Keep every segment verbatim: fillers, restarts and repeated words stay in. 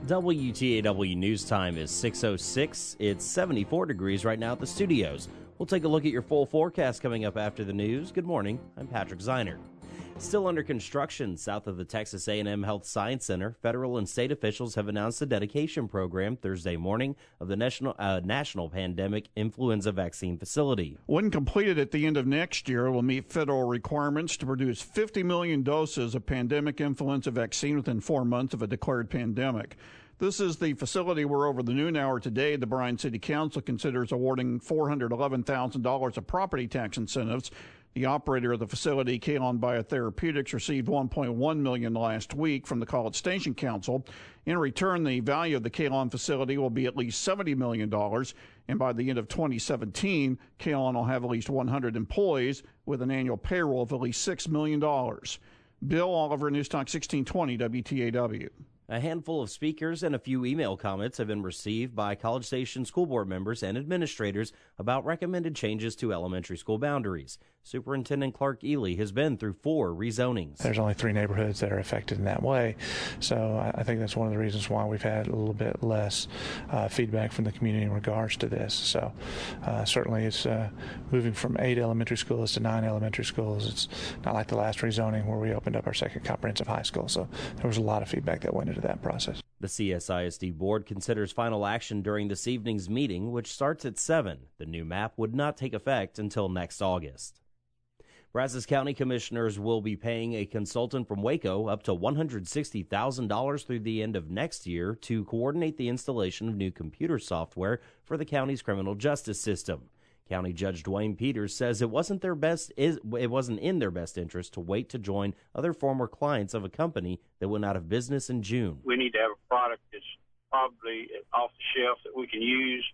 W T A W News Time is six oh six. It's seventy-four degrees right now at the studios. We'll take a look at your full forecast coming up after the news. Good morning. I'm Patrick Zeiner. Still under construction south of the Texas A and M Health Science Center, federal and state officials have announced a dedication program Thursday morning of the National uh, National Pandemic Influenza Vaccine Facility. When completed at the end of next year, it will meet federal requirements to produce fifty million doses of pandemic influenza vaccine within four months of a declared pandemic. This is the facility where over the noon hour today, the Bryan City Council considers awarding four hundred eleven thousand dollars of property tax incentives. The operator of the facility, Kalon Biotherapeutics, received one point one million dollars last week from the College Station Council. In return, the value of the Kalon facility will be at least seventy million dollars, and by the end of twenty seventeen, Kalon will have at least one hundred employees with an annual payroll of at least six million dollars. Bill Oliver, News Talk sixteen twenty W T A W. A handful of speakers and a few email comments have been received by College Station school board members and administrators about recommended changes to elementary school boundaries. Superintendent Clark Ely has been through four rezonings. There's only three neighborhoods that are affected in that way, so I think that's one of the reasons why we've had a little bit less uh, feedback from the community in regards to this. So uh, certainly it's uh, moving from eight elementary schools to nine elementary schools. It's not like the last rezoning where we opened up our second comprehensive high school, so there was a lot of feedback that went into that process. The C S I S D board considers final action during this evening's meeting, which starts at seven. The new map would not take effect until next August. Brazos County commissioners will be paying a consultant from Waco up to one hundred sixty thousand dollars through the end of next year to coordinate the installation of new computer software for the county's criminal justice system. County Judge Dwayne Peters says it wasn't their best is it wasn't in their best interest to wait to join other former clients of a company that went out of business in June. We need to have a product that's probably off the shelf that we can use,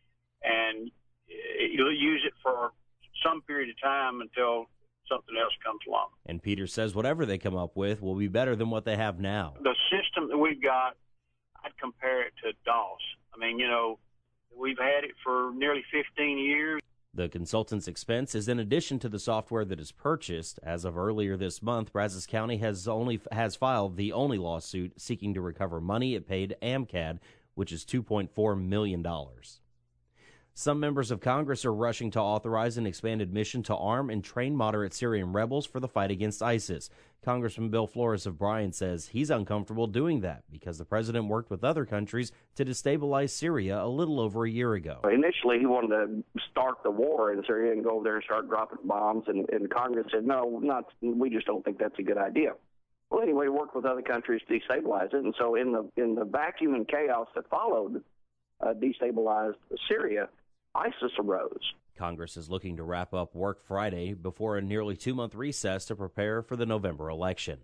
and you'll use it for some period of time until something else comes along. And Peters says whatever they come up with will be better than what they have now. The system that we've got, I'd compare it to DOS. I mean, you know, we've had it for nearly fifteen years. The consultant's expense is in addition to the software that is purchased. As of earlier this month, Brazos County has only has filed the only lawsuit seeking to recover money it paid AMCAD, which is two point four million dollars. Some members of Congress are rushing to authorize an expanded mission to arm and train moderate Syrian rebels for the fight against ISIS. Congressman Bill Flores of Bryan says he's uncomfortable doing that because the president worked with other countries to destabilize Syria a little over a year ago. Initially, he wanted to start the war in Syria and go over there and start dropping bombs, and, and Congress said, no, not. we just don't think that's a good idea. Well, anyway, he worked with other countries to destabilize it, and so in the in the vacuum and chaos that followed, uh, destabilized Syria, ISIS arose. Congress is looking to wrap up work Friday before a nearly two-month recess to prepare for the November election.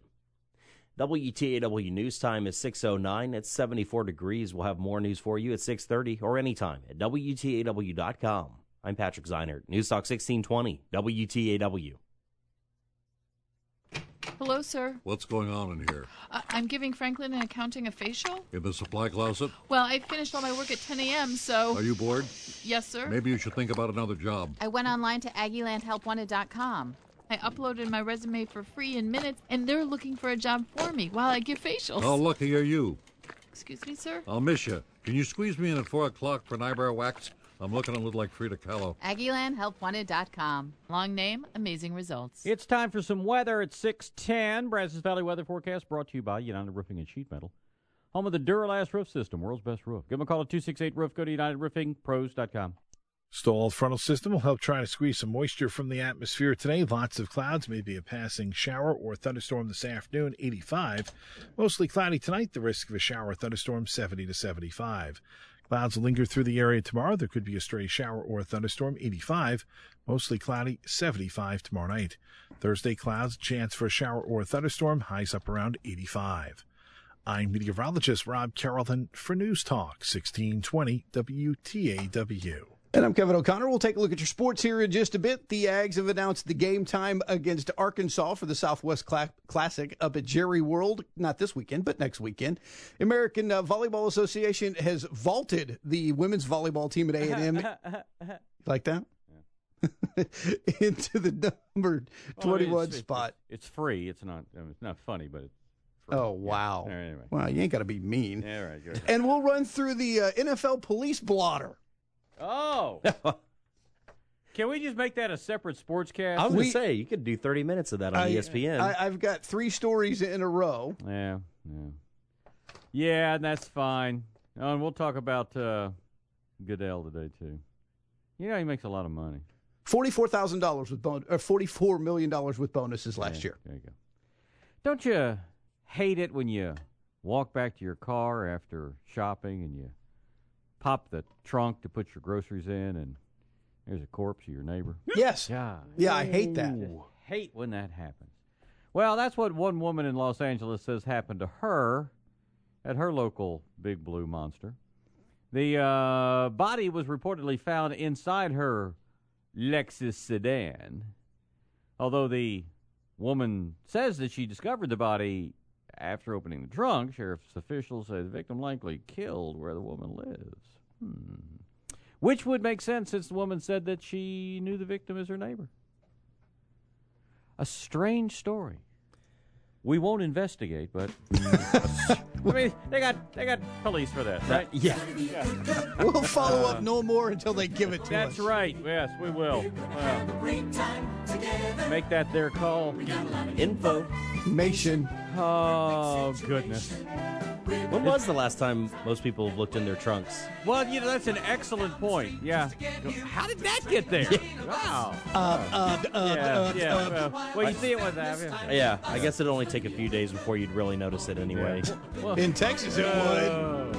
W T A W News Time is six oh nine. It's seventy-four degrees. We'll have more news for you at six thirty or anytime at W T A W dot com. I'm Patrick Zeinert, News Talk sixteen twenty, W T A W. Hello, sir. What's going on in here? Uh, I'm giving Franklin and Accounting a facial. In the supply closet? Well, I finished all my work at ten a.m., so... Are you bored? Yes, sir. Maybe you should think about another job. I went online to Aggie Land Help Wanted dot com. I uploaded my resume for free in minutes, and they're looking for a job for me while I give facials. How lucky are you? Excuse me, sir? I'll miss you. Can you squeeze me in at four o'clock for an eyebrow wax? I'm looking a little like Frida Kahlo. Aggie Land Help Wanted dot com. Long name, amazing results. It's time for some weather at six ten. Brazos Valley Weather Forecast brought to you by United Roofing and Sheet Metal. Home of the Duralast Roof System, world's best roof. Give them a call at two six eight roof. Go to United Roofing Pros dot com. Stalled frontal system will help try to squeeze some moisture from the atmosphere today. Lots of clouds, maybe a passing shower or thunderstorm this afternoon, eighty-five. Mostly cloudy tonight, the risk of a shower or thunderstorm, seventy to seventy-five. Clouds will linger through the area tomorrow. There could be a stray shower or a thunderstorm, eighty-five. Mostly cloudy, seventy-five tomorrow night. Thursday, clouds, chance for a shower or a thunderstorm, highs up around eighty-five. I'm meteorologist Rob Carrollton for News Talk sixteen twenty W T A W. And I'm Kevin O'Connor. We'll take a look at your sports here in just a bit. The Ags have announced the game time against Arkansas for the Southwest Cla- Classic up at Jerry World. Not this weekend, but next weekend. American uh, Volleyball Association has vaulted the women's volleyball team at A and M. Like that? Yeah. Into the number twenty-one well, it's, spot. It's, it's free. It's not. I mean, it's not funny, but it's for. Oh, wow. Yeah. All right, anyway. Wow, you ain't got to be mean. Yeah, all right, good. And we'll run through the uh, N F L police blotter. Oh. Can we just make that a separate sportscast? I was going We- to say, you could do thirty minutes of that on I- E S P N. I, I've got three stories in a row. Yeah, yeah. Yeah, and that's fine. Oh, and we'll talk about uh, Goodell today, too. You know, he makes a lot of money. forty-four thousand dollars with bon- or forty-four million dollars with bonuses last Yeah, year. There you go. Don't you hate it when you walk back to your car after shopping and you pop the trunk to put your groceries in and there's a corpse of your neighbor? Yes. Yeah. Yeah, I hate that. Just hate when that happens. Well, that's what one woman in Los Angeles says happened to her at her local Big Blue Monster. The uh, body was reportedly found inside her Lexus sedan, although the woman says that she discovered the body after opening the trunk. Sheriff's officials say the victim likely killed where the woman lives. Hmm. Which would make sense since the woman said that she knew the victim as her neighbor. A strange story. We won't investigate, but I mean, they got they got police for that, right? yeah. yeah. We'll follow up no more until they give it to That's us. right. Yes, we will. Well, make that their call. Info. Nation. Oh, goodness. When was the last time most people have looked in their trunks? Well, you know, that's an excellent point. Yeah. How did that get there? Wow. Uh, uh, uh, Yeah, uh, yeah. uh, Well, well, you see it with that. Yeah. Yeah, I guess it'd only take a few days before you'd really notice it anyway. Well, in Texas, it would. oh.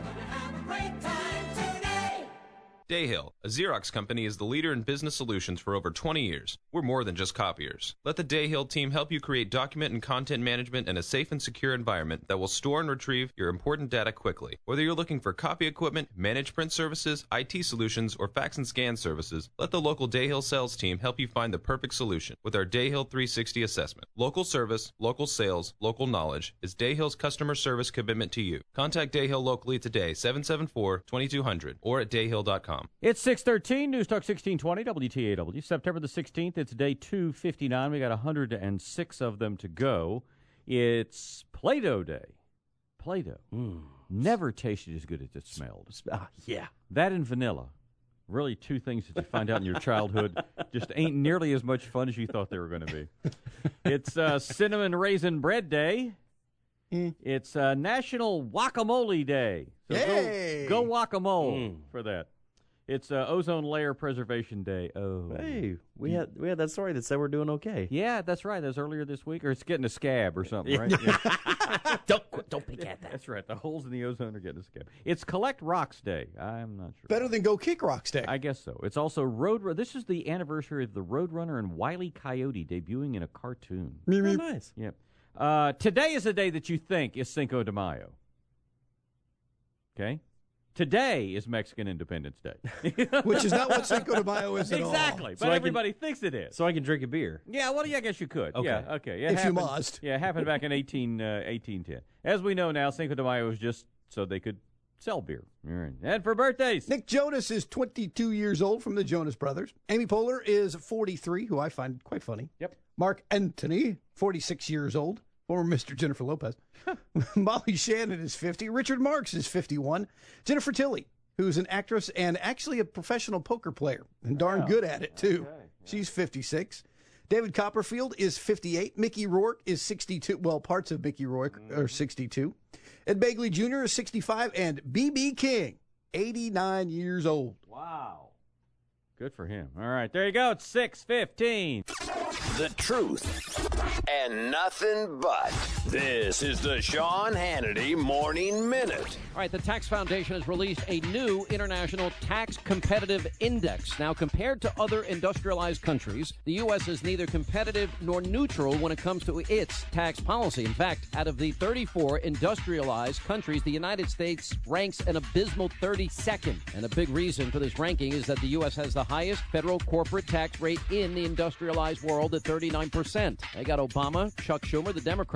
Dayhill, a Xerox company, is the leader in business solutions for over twenty years. We're more than just copiers. Let the Dayhill team help you create document and content management in a safe and secure environment that will store and retrieve your important data quickly. Whether you're looking for copy equipment, managed print services, I T solutions, or fax and scan services, let the local Dayhill sales team help you find the perfect solution with our Dayhill three sixty assessment. Local service, local sales, local knowledge is Dayhill's customer service commitment to you. Contact Dayhill locally today, seven seven four, two two zero zero, or at dayhill dot com. It's six thirteen, News Talk sixteen twenty, W T A W. September the sixteenth, it's day two fifty-nine. We got one hundred six of them to go. It's Play-Doh Day. Play-Doh. Mm. Never tasted as good as it smelled. Uh, yeah. That and vanilla. Really two things that you find out in your childhood just ain't nearly as much fun as you thought they were going to be. It's uh, Cinnamon Raisin Bread Day. Mm. It's uh, National Guacamole Day. So Yay! Go, go guacamole Mm. for that. It's uh, Ozone Layer Preservation Day. Oh, Hey, we had we had that story that said we're doing okay. yeah, that's right. That was earlier this week, or it's getting a scab or something, right? Yeah. don't don't pick at that. That's right. The holes in the ozone are getting a scab. It's Collect Rocks Day. I'm not sure. Better than Go Kick Rocks Day. I guess so. It's also Road. This is the anniversary of the Roadrunner and Wile E. Coyote debuting in a cartoon. Oh, nice. Yep. Uh, today is a day that you think is Cinco de Mayo. Okay? Today is Mexican Independence Day. Which is not what Cinco de Mayo is at all. Exactly. But So I can- everybody thinks it is. So I can drink a beer. Yeah, well, yeah, I guess you could. Okay. Yeah, okay. It If you happened- must. Yeah, it happened back in eighteen, uh, eighteen ten. As we know now, Cinco de Mayo was just so they could sell beer. All right. And for birthdays. Nick Jonas is twenty-two years old from the Jonas Brothers. Amy Poehler is forty-three, who I find quite funny. Yep. Mark Antony, forty-six years old, former Mister Jennifer Lopez. Molly Shannon is fifty. Richard Marks is fifty-one. Jennifer Tilly, who's an actress and actually a professional poker player, and darn Wow. good at it, too. Okay, yeah. She's fifty-six. David Copperfield is fifty-eight. Mickey Rourke is sixty-two. Well, parts of Mickey Rourke are sixty-two. Ed Begley Junior is sixty-five. And B B King, eighty-nine years old. Wow. Good for him. All right, there you go. It's six fifteen. The truth and nothing but. This is the Sean Hannity Morning Minute. All right, the Tax Foundation has released a new international tax competitive index. Now, compared to other industrialized countries, the U S is neither competitive nor neutral when it comes to its tax policy. In fact, out of the thirty-four industrialized countries, the United States ranks an abysmal thirty-second. And a big reason for this ranking is that the U S has the highest federal corporate tax rate in the industrialized world at thirty-nine percent. They got Obama, Chuck Schumer, the Democrats,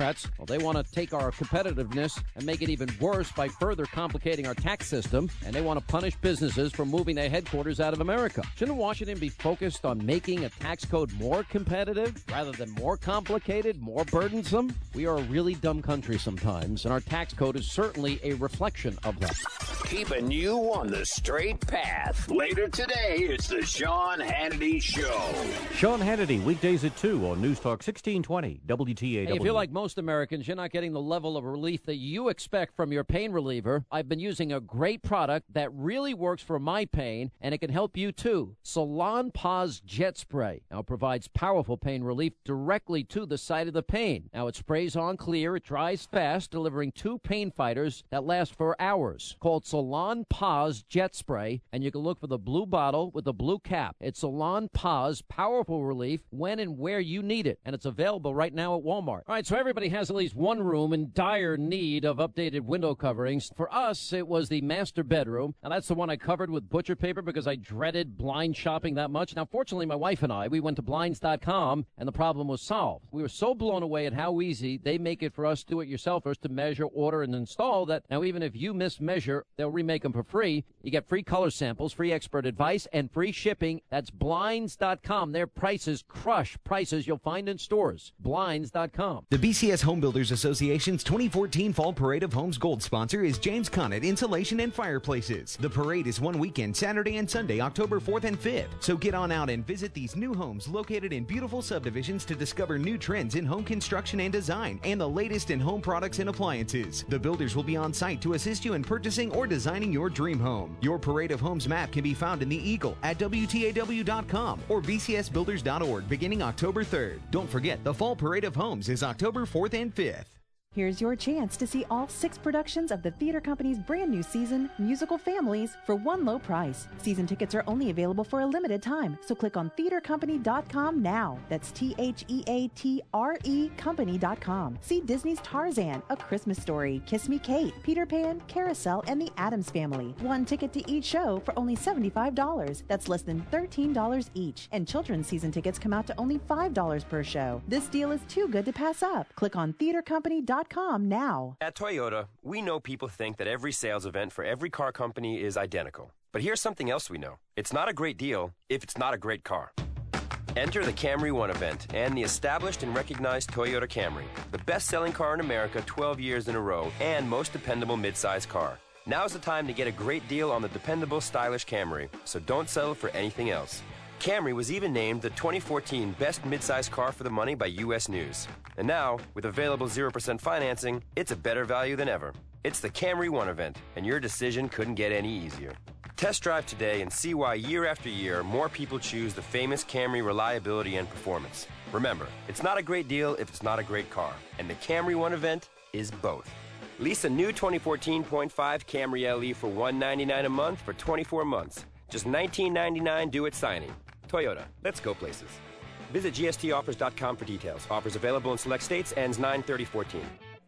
Well, they want to take our competitiveness and make it even worse by further complicating our tax system, and they want to punish businesses for moving their headquarters out of America. Shouldn't Washington be focused on making a tax code more competitive rather than more complicated, more burdensome? We are a really dumb country sometimes, and our tax code is certainly a reflection of that. Keeping you on the straight path. Later today, it's the Sean Hannity Show. Sean Hannity, weekdays at two on News Talk sixteen twenty W T A W. Hey, if you're like most Americans, you're not getting the level of relief that you expect from your pain reliever. I've been using a great product that really works for my pain, and it can help you too. Salonpas Jet Spray. Now, it provides powerful pain relief directly to the site of the pain. Now, it sprays on clear, it dries fast, delivering two pain fighters that last for hours. Called Salonpas Jet Spray, and you can look for the blue bottle with the blue cap. It's Salonpas powerful relief when and where you need it, and it's available right now at Walmart. All right, so everybody has at least one room in dire need of updated window coverings. For us, it was the master bedroom. Now, that's the one I covered with butcher paper because I dreaded blind shopping that much. Now, fortunately, my wife and I, we went to blinds dot com, and the problem was solved. We were so blown away at how easy they make it for us do-it-yourselfers to measure, order, and install that now even if you mismeasure, they'll remake them for free. You get free color samples, free expert advice, and free shipping. That's blinds dot com. Their prices crush prices you'll find in stores. blinds dot com. The B C S Home Builders Association's twenty fourteen Fall Parade of Homes Gold sponsor is James Conant Insulation and Fireplaces. The parade is one weekend, Saturday and Sunday, October fourth and fifth. So get on out and visit these new homes located in beautiful subdivisions to discover new trends in home construction and design and the latest in home products and appliances. The builders will be on site to assist you in purchasing or designing your dream home. Your Parade of Homes map can be found in the Eagle at W T A W dot com or B C S builders dot org beginning October third. Don't forget, the Fall Parade of Homes is October fourth and fifth. Here's your chance to see all six productions of the theater company's brand new season, Musical Families, for one low price. Season tickets are only available for a limited time, so click on theater company dot com now. That's T H E A T R E company dot com. See Disney's Tarzan, A Christmas Story, Kiss Me Kate, Peter Pan, Carousel, and the Addams Family. One ticket to each show for only seventy-five dollars. That's less than thirteen dollars each. And children's season tickets come out to only five dollars per show. This deal is too good to pass up. Click on theater company dot com now. At Toyota, we know people think that every sales event for every car company is identical. But here's something else we know. It's not a great deal if it's not a great car. Enter the Camry One event and the established and recognized Toyota Camry, the best-selling car in America twelve years in a row and most dependable midsize car. Now's the time to get a great deal on the dependable, stylish Camry, so don't settle for anything else. Camry was even named the twenty fourteen Best Midsize Car for the Money by U S News. And now, with available zero percent financing, it's a better value than ever. It's the Camry One event, and your decision couldn't get any easier. Test drive today and see why year after year, more people choose the famous Camry reliability and performance. Remember, it's not a great deal if it's not a great car, and the Camry One event is both. Lease a new twenty fourteen point five Camry L E for one hundred ninety-nine dollars a month for twenty-four months. Just nineteen ninety-nine dollars due at signing. Toyota, let's go places. Visit G S T offers dot com for details. Offers available in select states, ends nine thirty fourteen.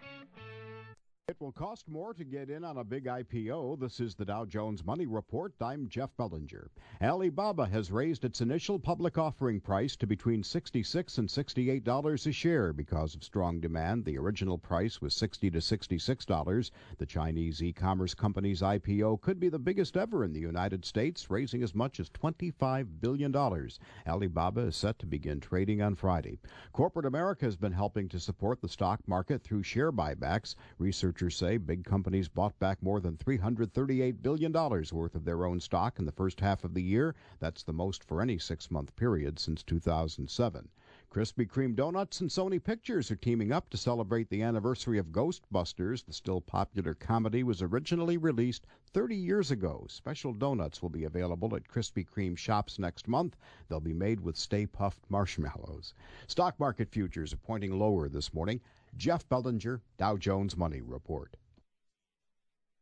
It will cost more to get in on a big I P O. This is the Dow Jones Money Report. I'm Jeff Bellinger. Alibaba has raised its initial public offering price to between sixty-six and sixty-eight dollars a share because of strong demand. The original price was sixty to sixty-six dollars. The Chinese e-commerce company's I P O could be the biggest ever in the United States, raising as much as twenty-five billion dollars. Alibaba is set to begin trading on Friday. Corporate America has been helping to support the stock market through share buybacks. Researchers say big companies bought back more than three hundred thirty-eight billion dollars worth of their own stock in the first half of the year. That's the most for any six-month period since two thousand seven. Krispy Kreme Donuts and Sony Pictures are teaming up to celebrate the anniversary of Ghostbusters. The still popular comedy was originally released thirty years ago. Special donuts will be available at Krispy Kreme shops next month. They'll be made with Stay Puft marshmallows. Stock market futures are pointing lower this morning. Jeff Bellinger, Dow Jones Money Report.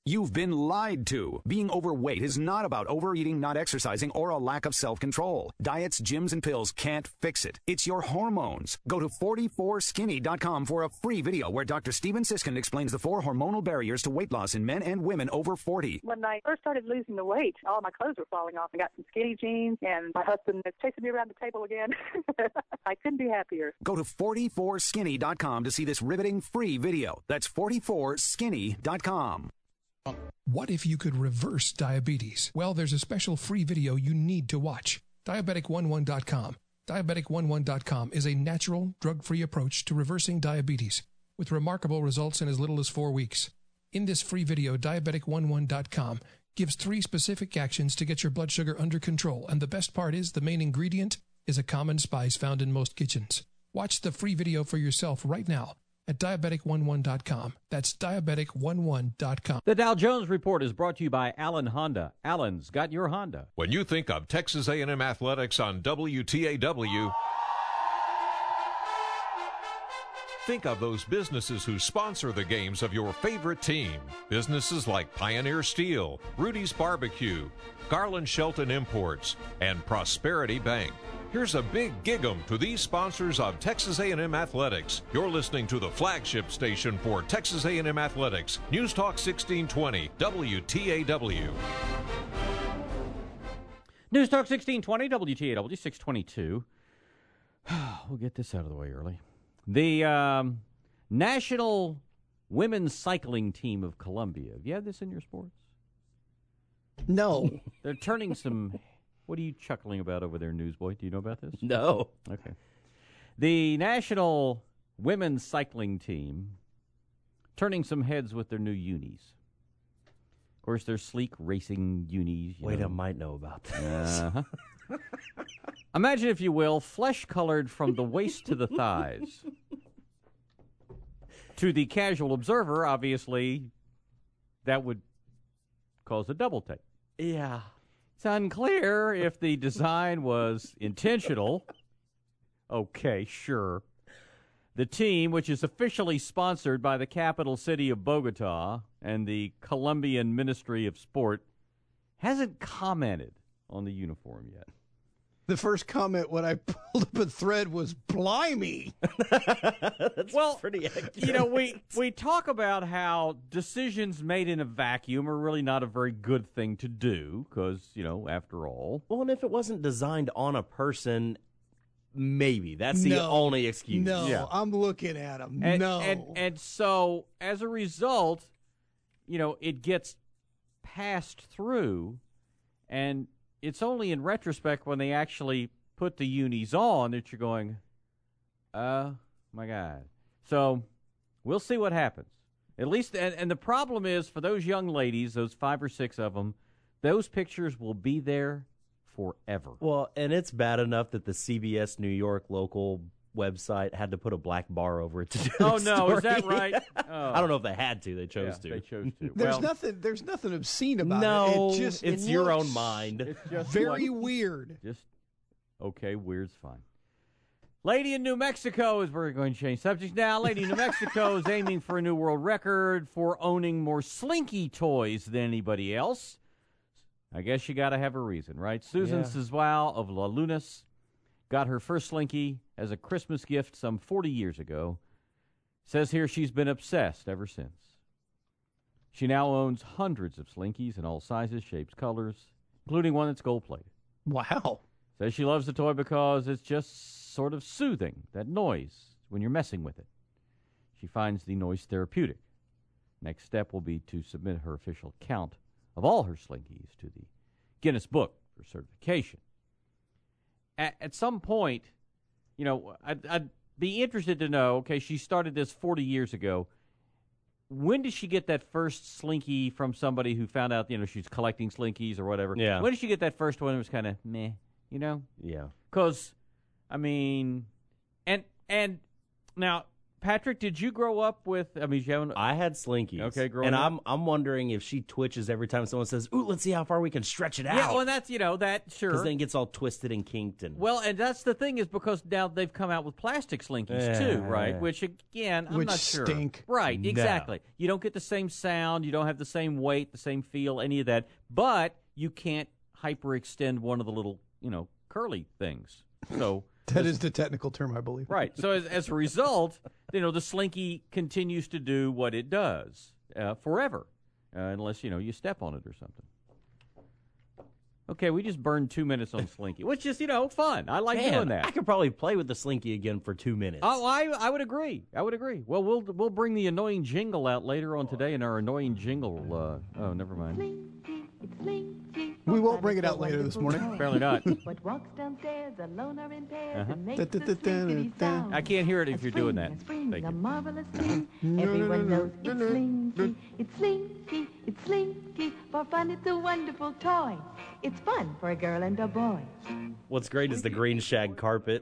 You've been lied to. Being overweight is not about overeating, not exercising, or a lack of self-control. Diets, gyms, and pills can't fix it. It's your hormones. Go to forty-four skinny dot com for a free video where Doctor Steven Siskin explains the four hormonal barriers to weight loss in men and women over forty. When I first started losing the weight, all my clothes were falling off. I got some skinny jeans, and my husband is chasing me around the table again. I couldn't be happier. Go to forty-four skinny dot com to see this riveting free video. That's forty-four skinny dot com. What if you could reverse diabetes? Well, there's a special free video you need to watch. diabetic eleven dot com. diabetic eleven dot com is a natural, drug-free approach to reversing diabetes with remarkable results in as little as four weeks. In this free video, diabetic eleven dot com gives three specific actions to get your blood sugar under control, and the best part is the main ingredient is a common spice found in most kitchens. Watch the free video for yourself right now at diabetic eleven dot com. That's diabetic eleven dot com. The Dow Jones Report is brought to you by Allen Honda. Allen's got your Honda. When you think of Texas A and M Athletics on W T A W, think of those businesses who sponsor the games of your favorite team. Businesses like Pioneer Steel, Rudy's Barbecue, Garland Shelton Imports, and Prosperity Bank. Here's a big gig-em to these sponsors of Texas A and M Athletics. You're listening to the flagship station for Texas A and M Athletics, News Talk sixteen twenty, W T A W. News Talk sixteen twenty, W T A W, six twenty-two. We'll get this out of the way early. The um, National Women's Cycling Team of Columbia. Have you had this in your sports? No. They're turning some... What are you chuckling about over there, Newsboy? Do you know about this? No. Okay. The National Women's Cycling Team turning some heads with their new unis. Of course, they're sleek racing unis. You Wait, know. I might know about this. Uh-huh. Imagine, if you will, flesh-colored from the waist to the thighs. To the casual observer, obviously, that would cause a double take. Yeah. It's unclear if the design was intentional. Okay, sure. The team, which is officially sponsored by the capital city of Bogota and the Colombian Ministry of Sport, hasn't commented on the uniform yet. The first comment when I pulled up a thread was, blimey. That's well, pretty accurate. You know, we, we talk about how decisions made in a vacuum are really not a very good thing to do because, you know, after all. Well, and if it wasn't designed on a person, maybe. That's the No. only excuse. No, Yeah. I'm looking at him. And, no. And, and so, as a result, you know, it gets passed through, and it's only in retrospect when they actually put the unis on that you're going, oh, my God. So we'll see what happens. At least, and, and the problem is for those young ladies, those five or six of them, those pictures will be there forever. Well, and it's bad enough that the C B S New York local website had to put a black bar over it to do Oh, the no, is story. that right? Oh. I don't know if they had to. They chose Yeah, to. they chose to. There's Well, nothing. There's nothing obscene about No, it. It just it's it your looks own mind. It's just very what- weird. Just, okay, weird's fine. Lady in New Mexico is, we're going to change subjects now. Lady in New Mexico is aiming for a new world record for owning more Slinky toys than anybody else. I guess you got to have a reason, right? Susan Yeah. Siswell of La Lunas got her first Slinky as a Christmas gift some forty years ago. Says here she's been obsessed ever since. She now owns hundreds of Slinkies in all sizes, shapes, colors, including one that's gold-plated. Wow. Says she loves the toy because it's just sort of soothing, that noise, when you're messing with it. She finds the noise therapeutic. Next step will be to submit her official count of all her Slinkies to the Guinness Book for certification. At, at some point, you know, I'd, I'd be interested to know, okay, she started this forty years ago. When did she get that first Slinky from somebody who found out, you know, she's collecting Slinkies or whatever? Yeah. When did she get that first one that was kind of meh, you know? Yeah. Because, I mean, and and now Patrick, did you grow up with? I mean, you haven't. I had Slinkies. Okay, growing and up. I'm I'm wondering if she twitches every time someone says, "Ooh, let's see how far we can stretch it out." Yeah, well, that's you know that sure. Because then it gets all twisted and kinked and. Well, and that's the thing is because now they've come out with plastic Slinkies Yeah. too, right? Which again, I'm Which not sure. stink. Right, No. exactly. You don't get the same sound, you don't have the same weight, the same feel, any of that. But you can't hyperextend one of the little, you know, curly things. So that is the technical term, I believe. right. So as, as a result, you know, the Slinky continues to do what it does uh, forever, uh, unless you know you step on it or something. Okay, we just burned two minutes on Slinky, which is, you know, fun. I like Man, doing that. I could probably play with the Slinky again for two minutes. Oh, I I would agree. I would agree. Well, we'll we'll bring the annoying jingle out later on today in our annoying jingle. Uh, oh, never mind. We won't bring it out later this morning. Apparently not. What walks downstairs alone or in pairs Uh-huh. and makes the slinkity sound. I can't hear it if A you're doing spring, that. a spring, Thank a you. marvelous thing. Everyone knows it's Slinky. It's Slinky. It's Slinky. For fun, it's a wonderful toy. It's fun for a girl and a boy. What's great is the green shag carpet.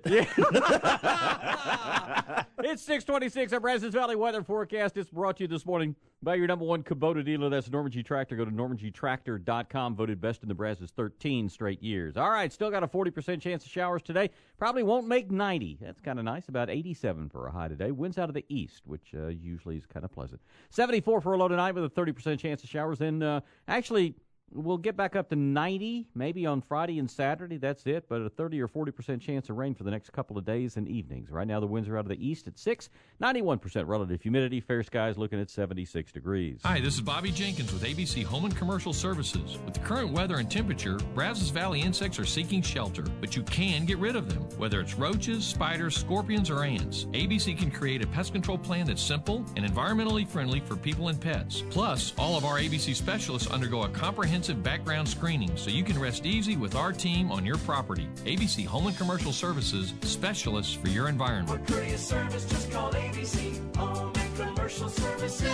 It's six twenty-six. Our Brazos Valley weather forecast. It's brought to you this morning by your number one Kubota dealer. That's Norman G. Tractor. Go to norman g tractor dot com. Voted best in the Brazos thirteen straight years. All right, still got a forty percent chance of showers today. Probably won't make ninety. That's kind of nice. About eighty-seven for a high today. Winds out of the east, which uh, usually is kind of pleasant. seventy-four for a low tonight with a thirty percent chance of showers. Then uh, actually... we'll get back up to ninety, maybe on Friday and Saturday. That's it, but a thirty or forty percent chance of rain for the next couple of days and evenings. Right now, the winds are out of the east at six, ninety-one percent relative humidity. Fair skies looking at seventy-six degrees. Hi, this is Bobby Jenkins with A B C Home and Commercial Services. With the current weather and temperature, Brazos Valley insects are seeking shelter, but you can get rid of them. Whether it's roaches, spiders, scorpions, or ants, A B C can create a pest control plan that's simple and environmentally friendly for people and pets. Plus, all of our A B C specialists undergo a comprehensive background screening, so you can rest easy with our team on your property. A B C Home and Commercial Services, specialists for your environment. For courier service, just call A B C Home and Commercial Services.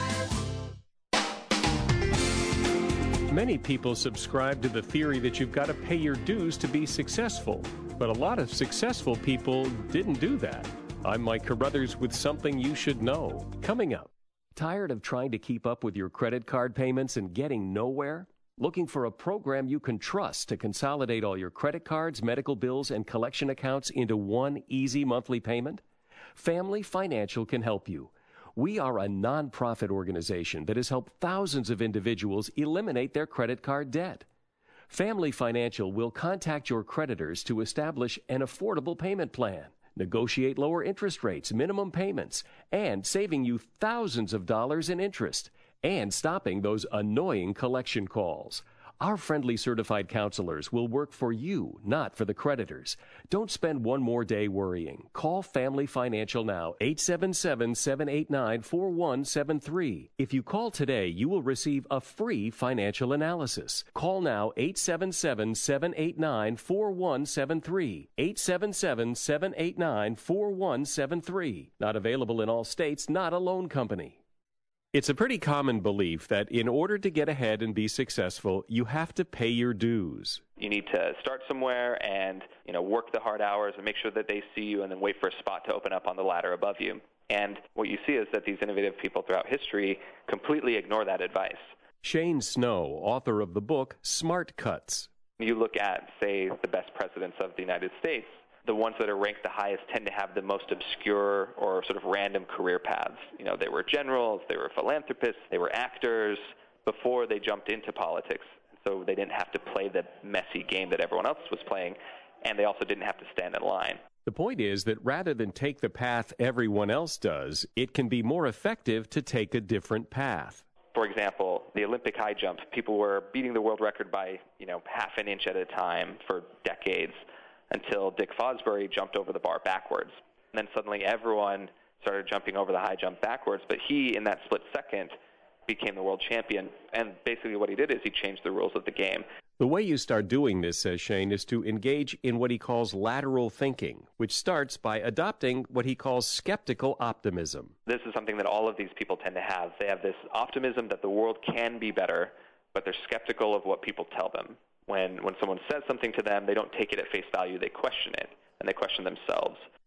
Many people subscribe to the theory that you've got to pay your dues to be successful, but a lot of successful people didn't do that. I'm Mike Carruthers with something you should know. Coming up. Tired of trying to keep up with your credit card payments and getting nowhere? Looking for a program you can trust to consolidate all your credit cards, medical bills, and collection accounts into one easy monthly payment? Family Financial can help you. We are a nonprofit organization that has helped thousands of individuals eliminate their credit card debt. Family Financial will contact your creditors to establish an affordable payment plan, negotiate lower interest rates, minimum payments, and saving you thousands of dollars in interest, and stopping those annoying collection calls. Our friendly certified counselors will work for you, not for the creditors. Don't spend one more day worrying. Call Family Financial now, eight seven seven, seven eight nine, four one seven three. If you call today, you will receive a free financial analysis. Call now, eight seven seven, seven eight nine, four one seven three. eight seven seven, seven eight nine, four one seven three. Not available in all states, not a loan company. It's a pretty common belief that in order to get ahead and be successful, you have to pay your dues. You need to start somewhere and, you know, work the hard hours and make sure that they see you and then wait for a spot to open up on the ladder above you. And what you see is that these innovative people throughout history completely ignore that advice. Shane Snow, author of the book Smart Cuts. You look at, say, the best presidents of the United States, the ones that are ranked the highest tend to have the most obscure or sort of random career paths. You know, they were generals, they were philanthropists, they were actors before they jumped into politics. So they didn't have to play the messy game that everyone else was playing, and they also didn't have to stand in line. The point is that rather than take the path everyone else does, it can be more effective to take a different path. For example, the Olympic high jump, people were beating the world record by, you know, half an inch at a time for decades, until Dick Fosbury jumped over the bar backwards. And then suddenly everyone started jumping over the high jump backwards, but he, in that split second, became the world champion. And basically what he did is he changed the rules of the game. The way you start doing this, says Shane, is to engage in what he calls lateral thinking, which starts by adopting what he calls skeptical optimism. This is something that all of these people tend to have. They have this optimism that the world can be better, but they're skeptical of what people tell them. When when someone says something to them, they don't take it at face value. They question it, and they question themselves.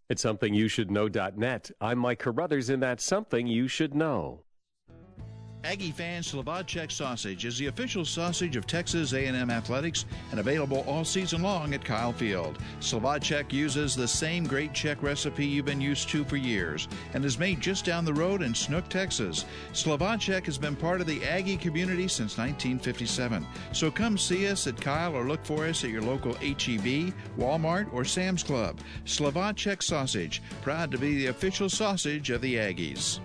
At something you should know dot net, I'm Mike Carruthers, and that's something you should know. Aggie fans, Slovacek sausage is the official sausage of Texas A and M Athletics and available all season long at Kyle Field. Slovacek uses the same great Czech recipe you've been used to for years and is made just down the road in Snook, Texas. Slovacek has been part of the Aggie community since nineteen fifty-seven. So come see us at Kyle or look for us at your local H E B, Walmart, or Sam's Club. Slovacek sausage, proud to be the official sausage of the Aggies.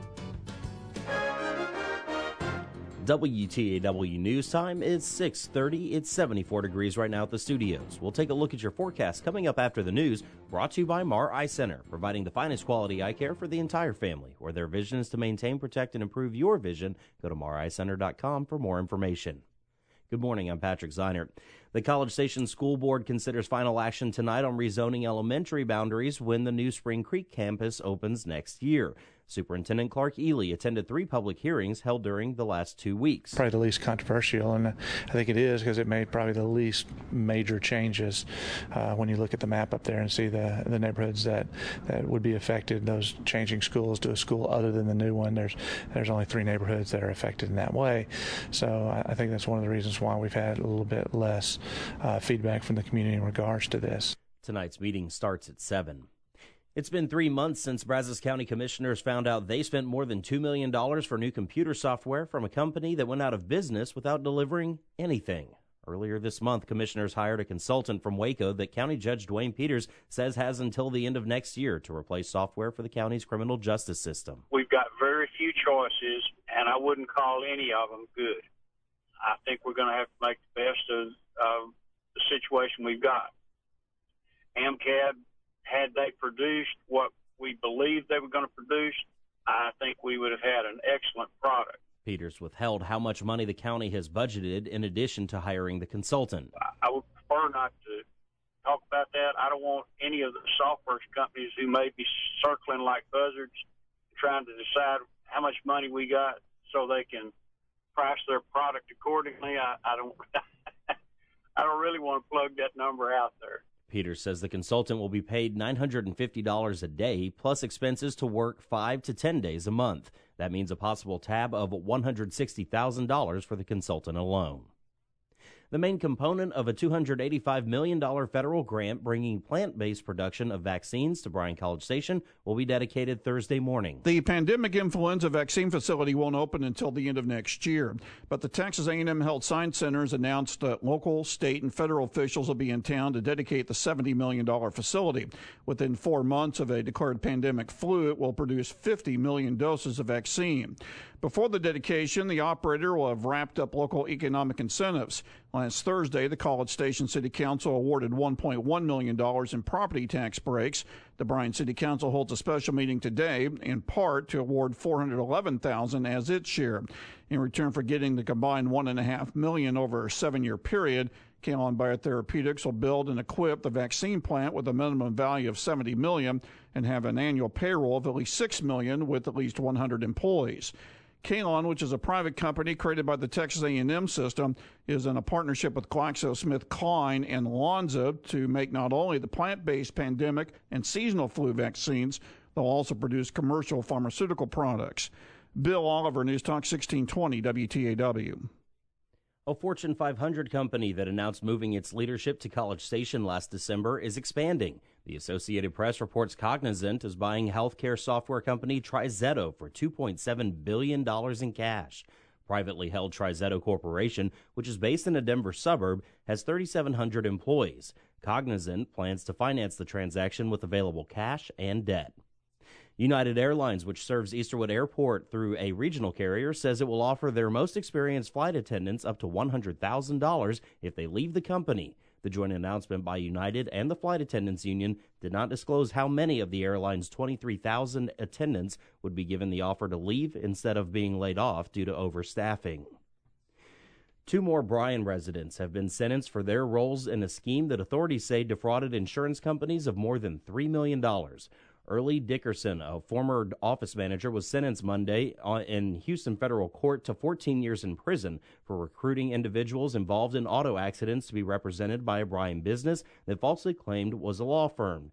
W T A W News Time is six thirty. It's seventy-four degrees right now at the studios. We'll take a look at your forecast coming up after the news, brought to you by Mar Eye Center, providing the finest quality eye care for the entire family. Where their vision is to maintain, protect, and improve your vision, go to mar eye center dot com for more information. Good morning, I'm Patrick Zeinert. The College Station School Board considers final action tonight on rezoning elementary boundaries when the new Spring Creek campus opens next year. Superintendent Clark Ely attended three public hearings held during the last two weeks. Probably the least controversial, and I think it is because it made probably the least major changes uh, when you look at the map up there and see the the neighborhoods that, that would be affected, those changing schools to a school other than the new one. There's there's only three neighborhoods that are affected in that way. So I, I think that's one of the reasons why we've had a little bit less uh, feedback from the community in regards to this. Tonight's meeting starts at seven. It's been three months since Brazos County commissioners found out they spent more than two million dollars for new computer software from a company that went out of business without delivering anything. Earlier this month, commissioners hired a consultant from Waco that County Judge Dwayne Peters says has until the end of next year to replace software for the county's criminal justice system. We've got very few choices, and I wouldn't call any of them good. I think we're going to have to make the best of uh, the situation we've got. AMCAB, had they produced what we believed they were going to produce, I think we would have had an excellent product. Peters withheld how much money the county has budgeted in addition to hiring the consultant. I would prefer not to talk about that. I don't want any of the software companies who may be circling like buzzards trying to decide how much money we got so they can price their product accordingly. I, I don't I don't really want to plug that number out there. Peters says the consultant will be paid nine hundred fifty dollars a day, plus expenses to work five to ten days a month. That means a possible tab of one hundred sixty thousand dollars for the consultant alone. The main component of a two hundred eighty-five million dollars federal grant bringing plant-based production of vaccines to Bryan College Station will be dedicated Thursday morning. The pandemic influenza vaccine facility won't open until the end of next year, but the Texas A and M Health Science Center has announced that local, state, and federal officials will be in town to dedicate the seventy million dollars facility. Within four months of a declared pandemic flu, it will produce fifty million doses of vaccine. Before the dedication, the operator will have wrapped up local economic incentives. Last Thursday, the College Station City Council awarded one point one million dollars in property tax breaks. The Bryan City Council holds a special meeting today, in part to award four hundred eleven thousand dollars as its share. In return for getting the combined one point five million dollars over a seven-year period, Kalon Biotherapeutics will build and equip the vaccine plant with a minimum value of seventy million dollars and have an annual payroll of at least six million dollars with at least one hundred employees. Kalon, which is a private company created by the Texas A and M system, is in a partnership with GlaxoSmithKline and Lonza to make not only the plant-based pandemic and seasonal flu vaccines, they'll also produce commercial pharmaceutical products. Bill Oliver, News Talk sixteen twenty W T A W. A Fortune five hundred company that announced moving its leadership to College Station last December is expanding. The Associated Press reports Cognizant is buying healthcare software company TriZetto for two point seven billion dollars in cash. Privately held TriZetto Corporation, which is based in a Denver suburb, has three thousand seven hundred employees. Cognizant plans to finance the transaction with available cash and debt. United Airlines, which serves Easterwood Airport through a regional carrier, says it will offer their most experienced flight attendants up to one hundred thousand dollars if they leave the company. The joint announcement by United and the Flight Attendants Union did not disclose how many of the airline's twenty-three thousand attendants would be given the offer to leave instead of being laid off due to overstaffing. Two more Bryan residents have been sentenced for their roles in a scheme that authorities say defrauded insurance companies of more than three million dollars. Early Dickerson, a former office manager, was sentenced Monday in Houston federal court to fourteen years in prison for recruiting individuals involved in auto accidents to be represented by a Bryan business that falsely claimed was a law firm.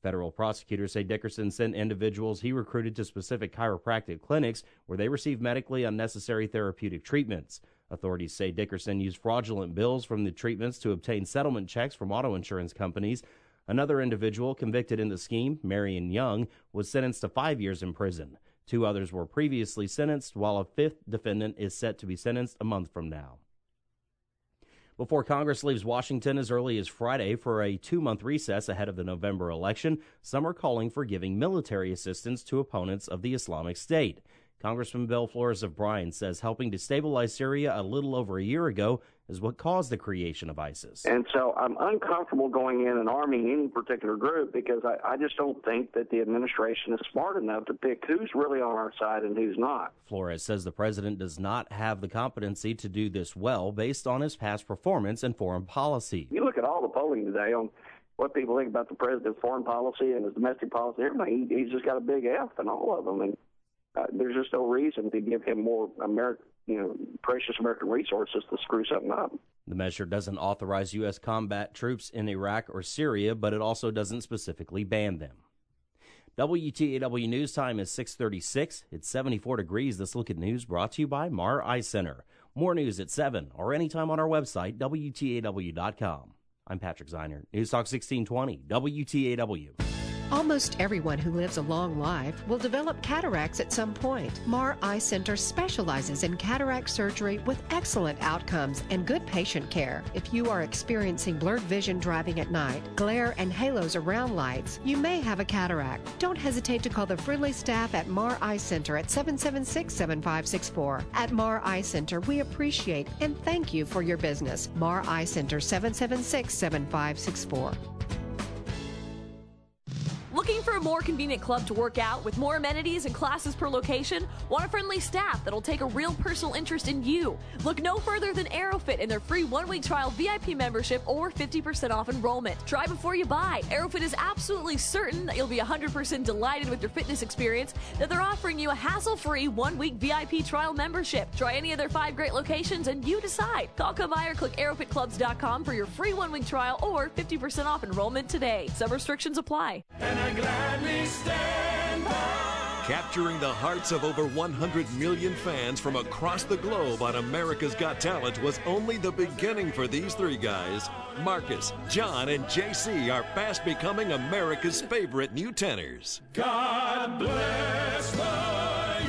Federal prosecutors say Dickerson sent individuals he recruited to specific chiropractic clinics where they received medically unnecessary therapeutic treatments. Authorities say Dickerson used fraudulent bills from the treatments to obtain settlement checks from auto insurance companies. Another individual convicted in the scheme, Marion Young, was sentenced to five years in prison. Two others were previously sentenced, while a fifth defendant is set to be sentenced a month from now. Before Congress leaves Washington as early as Friday for a two-month recess ahead of the November election, some are calling for giving military assistance to opponents of the Islamic State. Congressman Bill Flores of Bryan says helping to stabilize Syria a little over a year ago is what caused the creation of ISIS. And so I'm uncomfortable going in and arming any particular group because I, I just don't think that the administration is smart enough to pick who's really on our side and who's not. Flores says the president does not have the competency to do this well based on his past performance and foreign policy. You look at all the polling today on what people think about the president's foreign policy and his domestic policy. Everybody, he, he's just got a big F in all of them. And uh, there's just no reason to give him more American, you know, precious American resources to screw something up. The measure doesn't authorize U S combat troops in Iraq or Syria, but it also doesn't specifically ban them. W T A W News Time is six thirty-six. It's seventy-four degrees. This Look at News brought to you by Mar Eye Center. More news at seven or anytime on our website, W T A W dot com. I'm Patrick Zeiner. News Talk sixteen twenty, W T A W. Almost everyone who lives a long life will develop cataracts at some point. Mar Eye Center specializes in cataract surgery with excellent outcomes and good patient care. If you are experiencing blurred vision driving at night, glare and halos around lights, you may have a cataract. Don't hesitate to call the friendly staff at Mar Eye Center at seven seven six, seven five six four. At Mar Eye Center, we appreciate and thank you for your business. Mar Eye Center, seven seven six, seven five six four. Looking for a more convenient club to work out with more amenities and classes per location? Want a friendly staff that'll take a real personal interest in you? Look no further than Aerofit and their free one-week trial V I P membership or fifty percent off enrollment. Try before you buy. Aerofit is absolutely certain that you'll be one hundred percent delighted with your fitness experience, that they're offering you a hassle-free one-week V I P trial membership. Try any of their five great locations and you decide. Call, come by, or click aerofit clubs dot com for your free one-week trial or fifty percent off enrollment today. Some restrictions apply. I gladly stand by. Capturing the hearts of over one hundred million fans from across the globe on America's Got Talent was only the beginning for these three guys. Marcus, John, and J C are fast becoming America's favorite new tenors. God bless the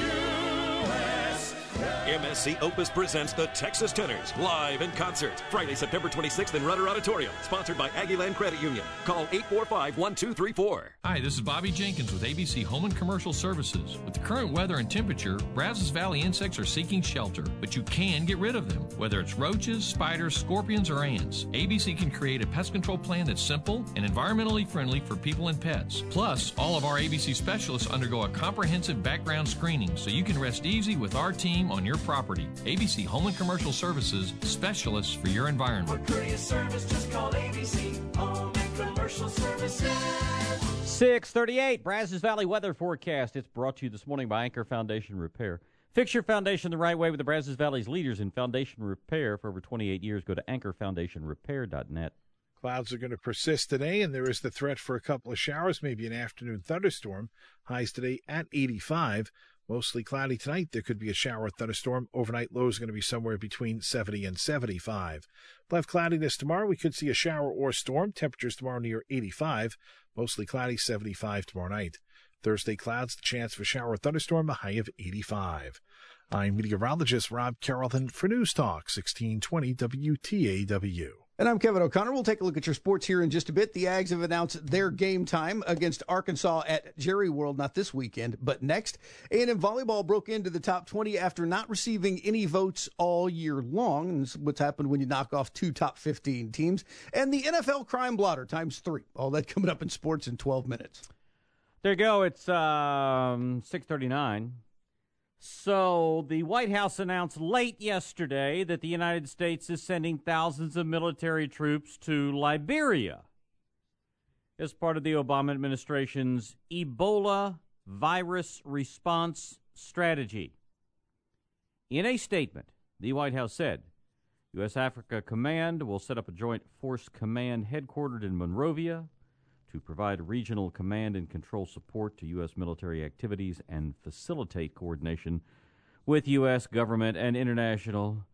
M S C Opus presents the Texas Tenors live in concert Friday, September twenty-sixth in Rudder Auditorium, sponsored by Aggieland Credit Union. Call eight four five, one two three four. Hi, this is Bobby Jenkins with A B C Home and Commercial Services. With the current weather and temperature, Brazos Valley insects are seeking shelter, but you can get rid of them. Whether it's roaches, spiders, scorpions, or ants, A B C can create a pest control plan that's simple and environmentally friendly for people and pets. Plus, all of our A B C specialists undergo a comprehensive background screening, so you can rest easy with our team on your property. A B C Home and Commercial Services, specialists for your environment. For courteous service, just call A B C Home and Commercial Services. six thirty-eight, Brazos Valley weather forecast. It's brought to you this morning by Anchor Foundation Repair. Fix your foundation the right way with the Brazos Valley's leaders in foundation repair. For over twenty-eight years, go to anchor foundation repair dot net. Clouds are going to persist today, and there is the threat for a couple of showers, maybe an afternoon thunderstorm. Highs today at eighty-five. Mostly cloudy tonight. There could be a shower or thunderstorm. Overnight low is going to be somewhere between seventy and seventy-five. We'll have cloudiness tomorrow. We could see a shower or storm. Temperatures tomorrow near eighty-five. Mostly cloudy, seventy-five tomorrow night. Thursday clouds, the chance of a shower or thunderstorm, a high of eighty-five. I'm meteorologist Rob Carrollton for News Talk sixteen twenty W T A W. And I'm Kevin O'Connor. We'll take a look at your sports here in just a bit. The Ags have announced their game time against Arkansas at Jerry World, not this weekend, but next. A and M volleyball broke into the top twenty after not receiving any votes all year long. And this is what's happened when you knock off two top fifteen teams. And the N F L crime blotter times three. All that coming up in sports in twelve minutes. There you go. It's um, six thirty-nine. So the White House announced late yesterday that the United States is sending thousands of military troops to Liberia as part of the Obama administration's Ebola virus response strategy. In a statement, the White House said, U S. Africa Command will set up a joint force command headquartered in Monrovia to provide regional command and control support to U S military activities and facilitate coordination with U S government and international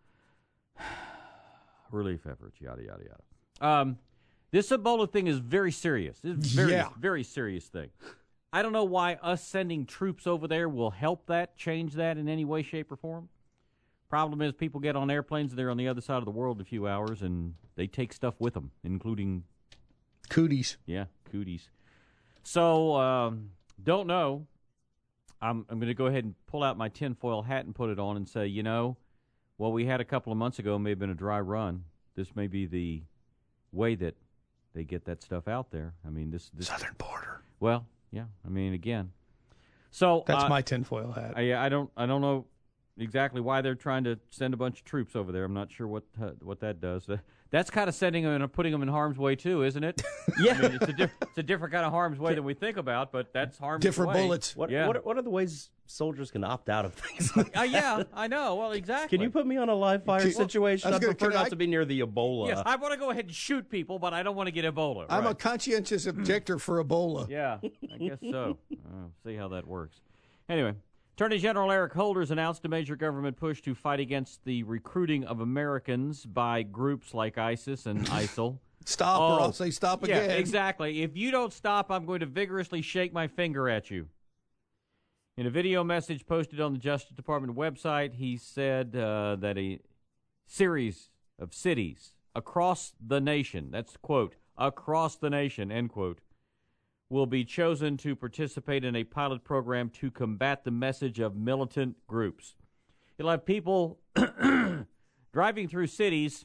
relief efforts, yada, yada, yada. Um, this Ebola thing is very serious. It's a very, Yeah. very serious thing. I don't know why us sending troops over there will help that, change that in any way, shape, or form. Problem is, people get on airplanes, they're on the other side of the world in a few hours, and they take stuff with them, including... Cooties. Yeah, cooties. So, um, don't know. I'm, I'm going to go ahead and pull out my tinfoil hat and put it on and say, you know, what we had a couple of months ago may have been a dry run. This may be the way that they get that stuff out there. I mean, this... this Southern border. Well, yeah, I mean, again. So That's uh, my tinfoil hat. I, I don't I don't know exactly why they're trying to send a bunch of troops over there. I'm not sure what uh, what that does. Uh, that's kind of sending them and putting them in harm's way too, isn't it? Yeah, I mean, it's a diff- it's a different kind of harm's way than we think about, but that's harm's Different way. bullets. What, Yeah. what, are, what are the ways soldiers can opt out of things like Uh, yeah, I know. Well, exactly. Can you put me on a live fire Can- situation? I was I'd gonna- prefer can not I- to be near the Ebola. Yes, I want to go ahead and shoot people, but I don't want to get Ebola. I'm a Right. conscientious objector for Ebola. Yeah, I guess so. Uh, see how that works. Anyway, Attorney General Eric Holders announced a major government push to fight against the recruiting of Americans by groups like ISIS and ISIL. Stop, Oh, or I'll say stop yeah, again. exactly. If you don't stop, I'm going to vigorously shake my finger at you. In a video message posted on the Justice Department website, he said uh, that a series of cities across the nation, that's quote, across the nation, end quote, will be chosen to participate in a pilot program to combat the message of militant groups. It'll have people driving through cities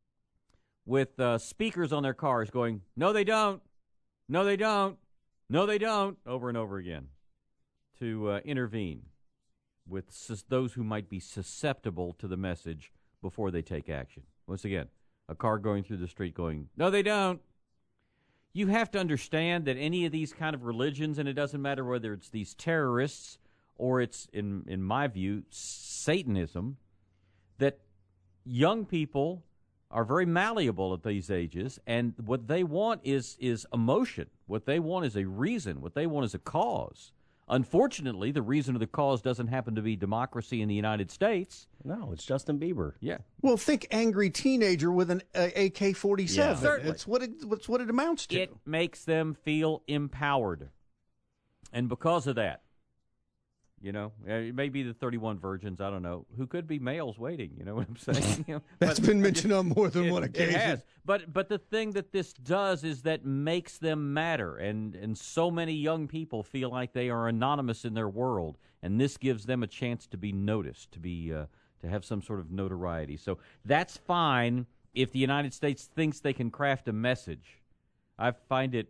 with uh, speakers on their cars going, no, they don't, no, they don't, no, they don't, over and over again, to uh, intervene with sus- those who might be susceptible to the message before they take action. Once again, a car going through the street going, no, they don't. You have to understand that any of these kind of religions, and it doesn't matter whether it's these terrorists or it's, in in my view, Satanism, that young people are very malleable at these ages, and what they want is is emotion. What they want is a reason. What they want is a cause. Unfortunately, the reason or the cause doesn't happen to be democracy in the United States. No, it's Justin Bieber. Yeah. Well, think angry teenager with an uh, A K forty-seven. Yeah. Certainly. It's what it, it's what it amounts to. It makes them feel empowered. And because of that, you know, it may be the thirty-one virgins, I don't know, who could be males waiting, you know what I'm saying? You know, That's but- been mentioned on more than it, one occasion. It has. But but the thing that this does is that makes them matter, and, and so many young people feel like they are anonymous in their world, and this gives them a chance to be noticed, to be uh, to have some sort of notoriety. So that's fine if the United States thinks they can craft a message. I find it,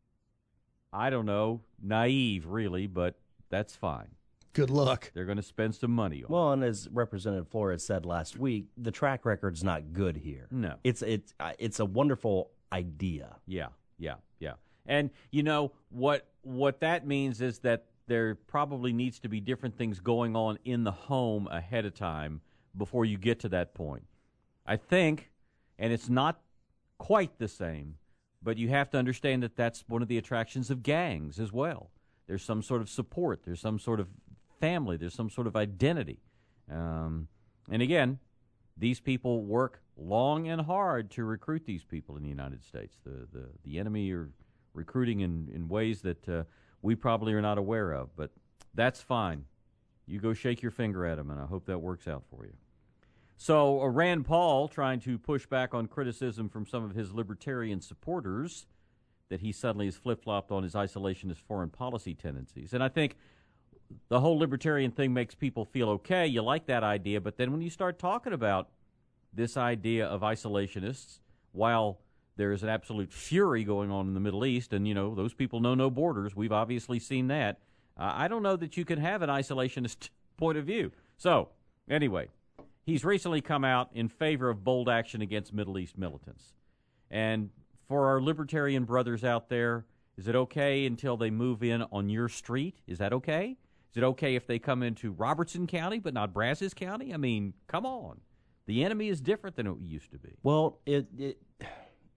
I don't know, naive really, but that's fine. Good luck. They're going to spend some money on it. Well, and as Representative Flores said last week, the track record's not good here. No. It's it's uh, it's a wonderful idea. Yeah, yeah, yeah. And you know what what that means is that there probably needs to be different things going on in the home ahead of time before you get to that point. I think, and it's not quite the same, but you have to understand that that's one of the attractions of gangs as well. There's some sort of support. There's some sort of family. There's some sort of identity. Um, and again, these people work long and hard to recruit these people in the United States. The the, the enemy are recruiting in, in ways that uh, we probably are not aware of, but that's fine. You go shake your finger at them, and I hope that works out for you. So uh, Rand Paul trying to push back on criticism from some of his libertarian supporters that he suddenly has flip-flopped on his isolationist foreign policy tendencies. And I think the whole libertarian thing makes people feel okay. You like that idea, but then when you start talking about this idea of isolationists, while there is an absolute fury going on in the Middle East, and, you know, those people know no borders. We've obviously seen that. Uh, I don't know that you can have an isolationist point of view. So, anyway, he's recently come out in favor of bold action against Middle East militants. And for our libertarian brothers out there, is it okay until they move in on your street? Is that okay? Is it okay if they come into Robertson County but not Brazos County? I mean, come on. The enemy is different than it used to be. Well, it, it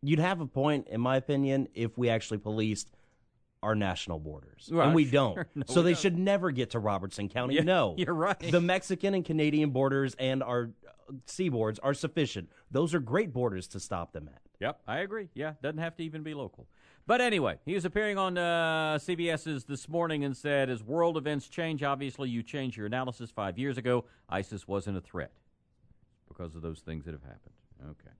You'd have a point, in my opinion, if we actually policed our national borders. Well, and we sure. don't. No, so we they don't. should never get to Robertson County. Yeah, no. you're right. The Mexican and Canadian borders and our seaboards are sufficient. Those are great borders to stop them at. Yep, I agree. Yeah, doesn't have to even be local. But anyway, he was appearing on uh, C B S's This Morning and said, as world events change, obviously you changed your analysis five years ago. ISIS wasn't a threat because of those things that have happened. Okay.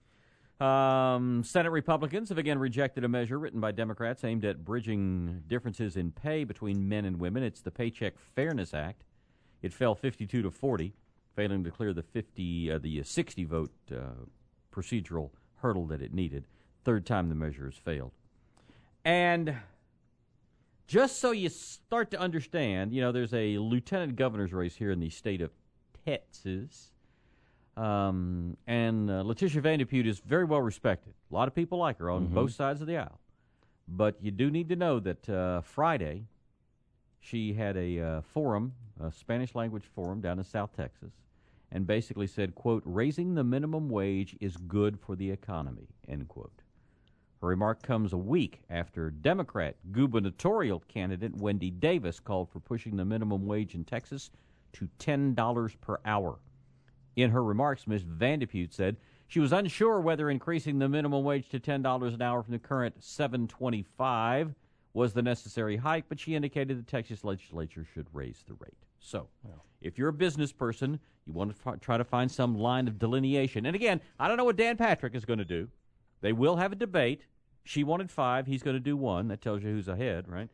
Um, Senate Republicans have again rejected a measure written by Democrats aimed at bridging differences in pay between men and women. It's the Paycheck Fairness Act. It fell fifty-two to forty, failing to clear the fifty, uh, the sixty vote uh, procedural hurdle that it needed. Third time the measure has failed. And just so you start to understand, you know, there's a lieutenant governor's race here in the state of Texas. Um, and uh, Letitia Van de Putte is very well respected. A lot of people like her on Mhm. both sides of the aisle. But you do need to know that uh, Friday she had a uh, forum, a Spanish language forum down in South Texas, and basically said, quote, raising the minimum wage is good for the economy, end quote. Her remark comes a week after Democrat gubernatorial candidate Wendy Davis called for pushing the minimum wage in Texas to ten dollars per hour. In her remarks, Miz Van de Putte said she was unsure whether increasing the minimum wage to ten dollars an hour from the current seven dollars and twenty-five cents was the necessary hike, but she indicated the Texas legislature should raise the rate. So, if you're a business person, you want to f- try to find some line of delineation. And again, I don't know what Dan Patrick is going to do. They will have a debate. She wanted five. He's going to do one. That tells you who's ahead, right?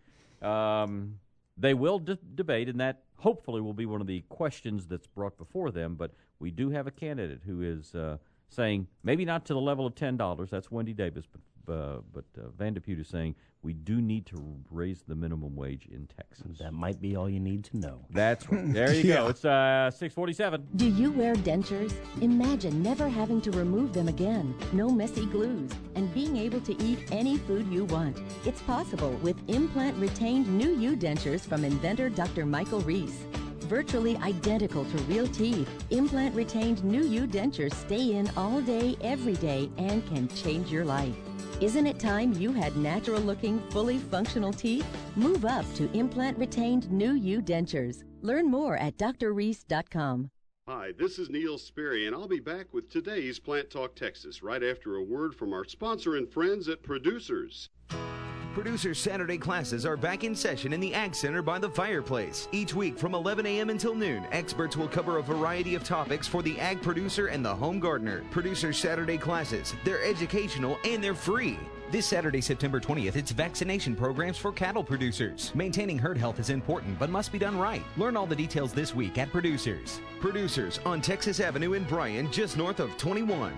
Um, they will de- debate, and that hopefully will be one of the questions that's brought before them. But we do have a candidate who is uh, saying maybe not to the level of ten dollars. That's Wendy Davis, but uh, but uh, Van de Putte is saying we do need to raise the minimum wage in Texas. That might be all you need to know. That's right. There you Yeah. go. It's uh, six forty-seven. Do you wear dentures? Imagine never having to remove them again. No messy glues. And being able to eat any food you want. It's possible with implant retained New You dentures from inventor Doctor Michael Reese. Virtually identical to real teeth, implant retained New You dentures stay in all day, every day, and can change your life. Isn't it time you had natural-looking, fully functional teeth? Move up to implant retained New You dentures. Learn more at D R reese dot com. Hi, this is Neil Sperry, and I'll be back with today's Plant Talk Texas right after a word from our sponsor and friends at Producers. Producers Saturday classes are back in session in the Ag Center by the fireplace. Each week from eleven a.m. until noon, experts will cover a variety of topics for the ag producer and the home gardener. Producers Saturday classes, they're educational and they're free. This Saturday, September twentieth, it's vaccination programs for cattle producers. Maintaining herd health is important, but must be done right. Learn all the details this week at Producers. Producers on Texas Avenue in Bryan, just north of twenty-one.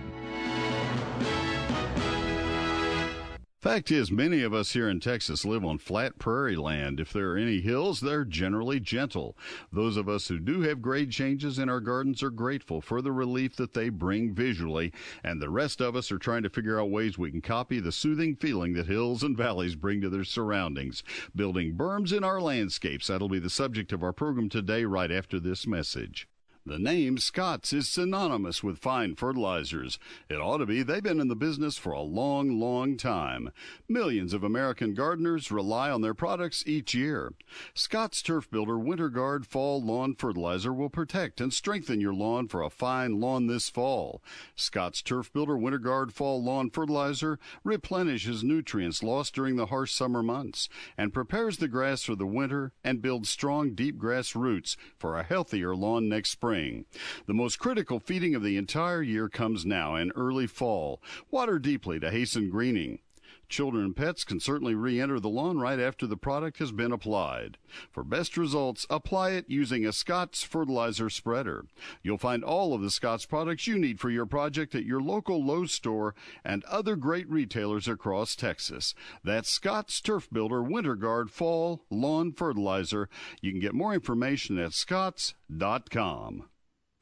Fact is, many of us here in Texas live on flat prairie land. If there are any hills, they're generally gentle. Those of us who do have grade changes in our gardens are grateful for the relief that they bring visually, and the rest of us are trying to figure out ways we can copy the soothing feeling that hills and valleys bring to their surroundings. Building berms in our landscapes, that'll be the subject of our program today right after this message. The name Scotts is synonymous with fine fertilizers. It ought to be. They've been in the business for a long, long time. Millions of American gardeners rely on their products each year. Scotts Turf Builder Winter Guard Fall Lawn Fertilizer will protect and strengthen your lawn for a fine lawn this fall. Scotts Turf Builder Winter Guard Fall Lawn Fertilizer replenishes nutrients lost during the harsh summer months and prepares the grass for the winter and builds strong, deep grass roots for a healthier lawn next spring. The most critical feeding of the entire year comes now in early fall. Water deeply to hasten greening. Children and pets can certainly re-enter the lawn right after the product has been applied. For best results, apply it using a Scotts fertilizer spreader. You'll find all of the Scotts products you need for your project at your local Lowe's store and other great retailers across Texas. That's Scotts Turf Builder Winter Guard Fall Lawn Fertilizer. You can get more information at scotts dot com.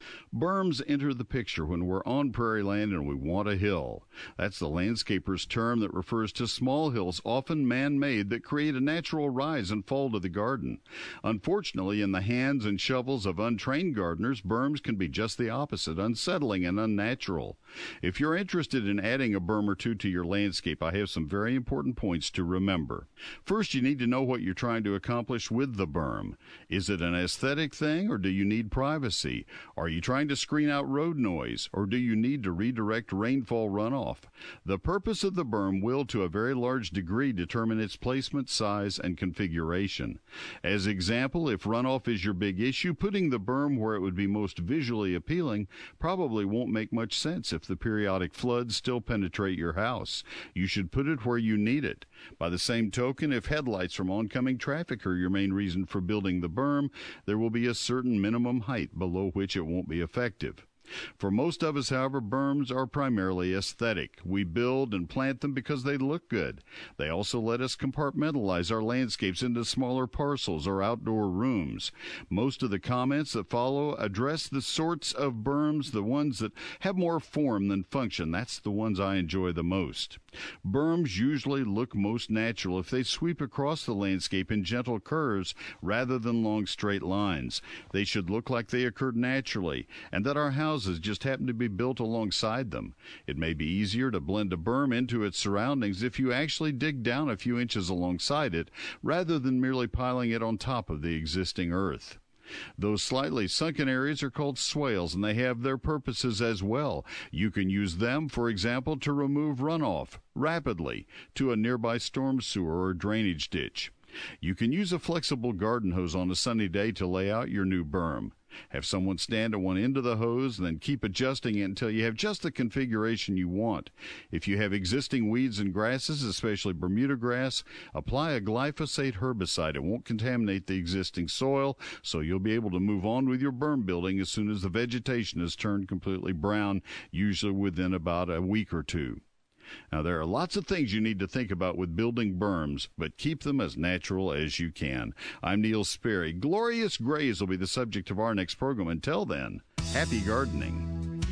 Berms enter the picture when we're on prairie land and we want a hill. That's the landscaper's term that refers to small hills, often man-made, that create a natural rise and fall to the garden. Unfortunately, in the hands and shovels of untrained gardeners, berms can be just the opposite, unsettling and unnatural. If you're interested in adding a berm or two to your landscape, I have some very important points to remember. First, you need to know what you're trying to accomplish with the berm. Is it an aesthetic thing, or do you need privacy? Are you trying to screen out road noise, or do you need to redirect rainfall runoff? The purpose of the berm will, to a very large degree, determine its placement, size, and configuration. As example, if runoff is your big issue, putting the berm where it would be most visually appealing probably won't make much sense if the periodic floods still penetrate your house. You should put it where you need it. By the same token, if headlights from oncoming traffic are your main reason for building the berm, there will be a certain minimum height below which it won't be effective. For most of us, however, berms are primarily aesthetic. We build and plant them because they look good. They also let us compartmentalize our landscapes into smaller parcels or outdoor rooms. Most of the comments that follow address the sorts of berms, the ones that have more form than function. That's the ones I enjoy the most. Berms usually look most natural if they sweep across the landscape in gentle curves rather than long straight lines. They should look like they occurred naturally, and that our houses just happen to be built alongside them. It may be easier to blend a berm into its surroundings if you actually dig down a few inches alongside it, rather than merely piling it on top of the existing earth. Those slightly sunken areas are called swales, and they have their purposes as well. You can use them, for example, to remove runoff rapidly to a nearby storm sewer or drainage ditch. You can use a flexible garden hose on a sunny day to lay out your new berm. Have someone stand at one end of the hose, and then keep adjusting it until you have just the configuration you want. If you have existing weeds and grasses, especially Bermuda grass, apply a glyphosate herbicide. It won't contaminate the existing soil, so you'll be able to move on with your berm building as soon as the vegetation has turned completely brown, usually within about a week or two. Now, there are lots of things you need to think about with building berms, but keep them as natural as you can. I'm Neil Sperry. Glorious grays will be the subject of our next program. Until then, happy gardening.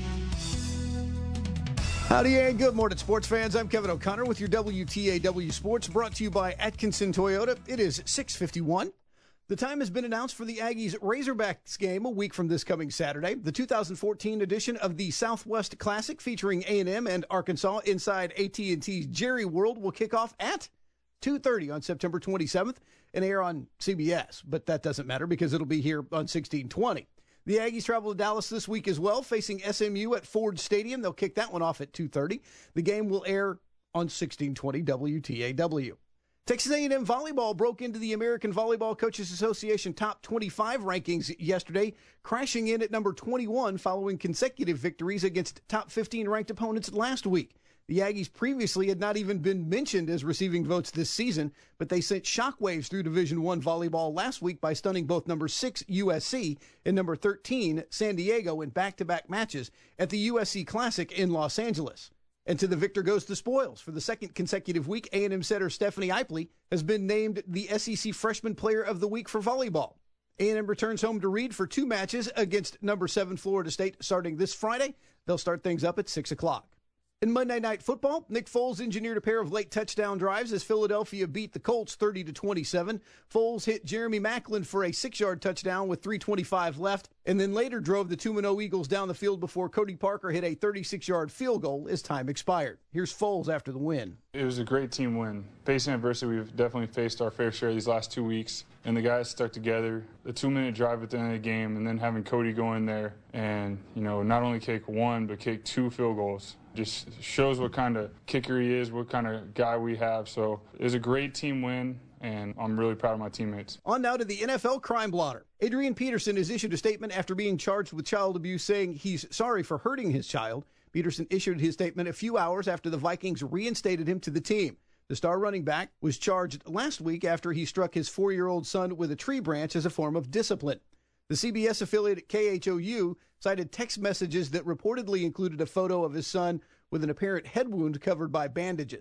Howdy and good morning, sports fans. I'm Kevin O'Connor with your W T A W Sports, brought to you by Atkinson Toyota. It is six fifty-one. The time has been announced for the Aggies Razorbacks game a week from this coming Saturday. The two thousand fourteen edition of the Southwest Classic featuring A and M and Arkansas inside A T and T's Jerry World will kick off at two thirty on September twenty-seventh and air on C B S. But that doesn't matter because it'll be here on sixteen twenty. The Aggies travel to Dallas this week as well, facing S M U at Ford Stadium. They'll kick that one off at two thirty. The game will air on sixteen twenty W T A W. Texas A and M volleyball broke into the American Volleyball Coaches Association top twenty-five rankings yesterday, crashing in at number twenty-one following consecutive victories against top fifteen ranked opponents last week. The Aggies previously had not even been mentioned as receiving votes this season, but they sent shockwaves through Division I volleyball last week by stunning both number six U S C and number thirteen San Diego in back-to-back matches at the U S C Classic in Los Angeles. And to the victor goes the spoils. For the second consecutive week, A and M setter Stephanie Ipley has been named the S E C Freshman Player of the Week for volleyball. A and M returns home to Reed for two matches against number seven Florida State starting this Friday. They'll start things up at six o'clock. In Monday Night Football, Nick Foles engineered a pair of late touchdown drives as Philadelphia beat the Colts thirty to twenty-seven. Foles hit Jeremy Maclin for a six-yard touchdown with three twenty-five left, and then later drove the two and oh Eagles down the field before Cody Parker hit a thirty-six-yard field goal as time expired. Here's Foles after the win. It was a great team win. Facing adversity, we've definitely faced our fair share these last two weeks, and the guys stuck together. The two-minute drive at the end of the game, and then having Cody go in there and, you know, not only kick one, but kick two field goals. Just shows what kind of kicker he is, what kind of guy we have. So it was a great team win, and I'm really proud of my teammates. On now to the N F L crime blotter. Adrian Peterson has issued a statement after being charged with child abuse, saying he's sorry for hurting his child. Peterson issued his statement a few hours after the Vikings reinstated him to the team. The star running back was charged last week after he struck his four-year-old son with a tree branch as a form of discipline. The C B S affiliate K H O U cited text messages that reportedly included a photo of his son with an apparent head wound covered by bandages.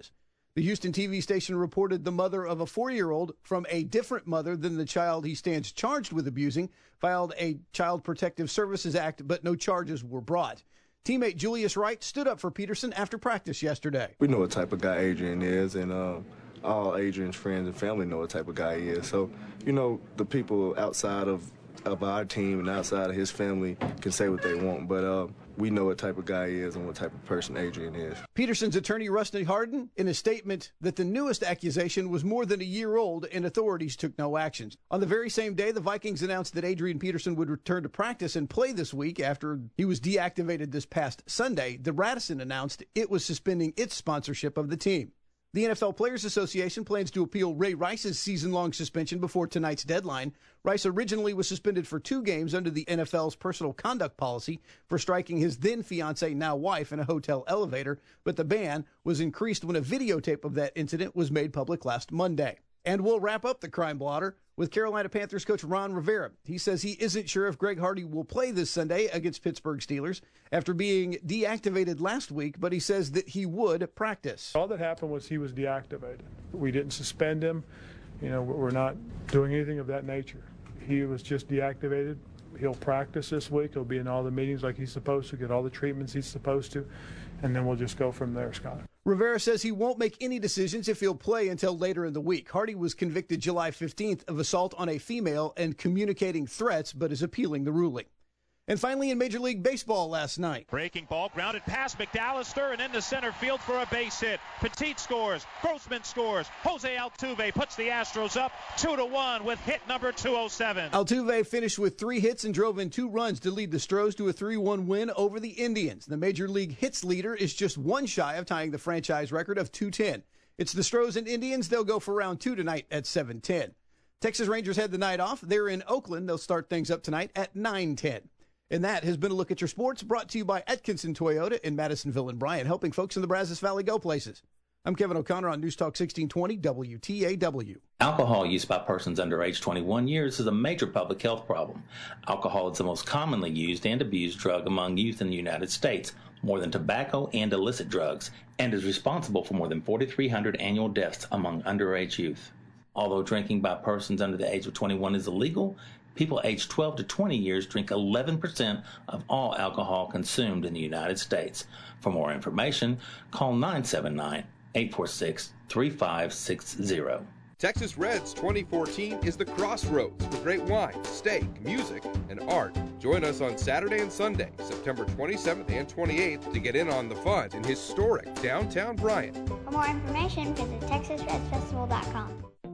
The Houston T V station reported the mother of a four-year-old from a different mother than the child he stands charged with abusing filed a Child Protective Services Act, but no charges were brought. Teammate Julius Wright stood up for Peterson after practice yesterday. We know what type of guy Adrian is, and um, all Adrian's friends and family know what type of guy he is. So, you know, the people outside of, of our team and outside of his family can say what they want, but uh, we know what type of guy he is and what type of person Adrian is. Peterson's attorney, Rusty Harden, in a statement that the newest accusation was more than a year old and authorities took no actions. On the very same day, the Vikings announced that Adrian Peterson would return to practice and play this week after he was deactivated this past Sunday. The Radisson announced it was suspending its sponsorship of the team. The N F L Players Association plans to appeal Ray Rice's season-long suspension before tonight's deadline. Rice originally was suspended for two games under the N F L's personal conduct policy for striking his then-fiancée, now wife, in a hotel elevator, but the ban was increased when a videotape of that incident was made public last Monday. And we'll wrap up the crime blotter with Carolina Panthers coach Ron Rivera. He says he isn't sure if Greg Hardy will play this Sunday against Pittsburgh Steelers after being deactivated last week, but he says that he would practice. All that happened was he was deactivated. We didn't suspend him. You know, we're not doing anything of that nature. He was just deactivated. He'll practice this week. He'll be in all the meetings like he's supposed to, get all the treatments he's supposed to, and then we'll just go from there, Scott. Rivera says he won't make any decisions if he'll play until later in the week. Hardy was convicted July fifteenth of assault on a female and communicating threats, but is appealing the ruling. And finally, in Major League Baseball last night. Breaking ball, grounded past McAllister and into center field for a base hit. Petit scores. Grossman scores. Jose Altuve puts the Astros up two to one with hit number two oh seven. Altuve finished with three hits and drove in two runs to lead the Stros to a three one win over the Indians. The Major League hits leader is just one shy of tying the franchise record of two ten. It's the Stros and Indians. They'll go for round two tonight at seven ten. Texas Rangers had the night off. They're in Oakland. They'll start things up tonight at nine ten. And that has been a look at your sports, brought to you by Atkinson Toyota in Madisonville and Bryan, helping folks in the Brazos Valley go places. I'm Kevin O'Connor on News Talk sixteen twenty W T A W. Alcohol use by persons under age twenty-one years is a major public health problem. Alcohol is the most commonly used and abused drug among youth in the United States, more than tobacco and illicit drugs, and is responsible for more than forty-three hundred annual deaths among underage youth. Although drinking by persons under the age of twenty-one is illegal, people aged twelve to twenty years drink eleven percent of all alcohol consumed in the United States. For more information, call nine seven nine, eight four six, three five six zero. Texas Reds twenty fourteen is the Crossroads with great wine, steak, music, and art. Join us on Saturday and Sunday, September twenty-seventh and twenty-eighth, to get in on the fun in historic downtown Bryan. For more information, visit texas reds festival dot com.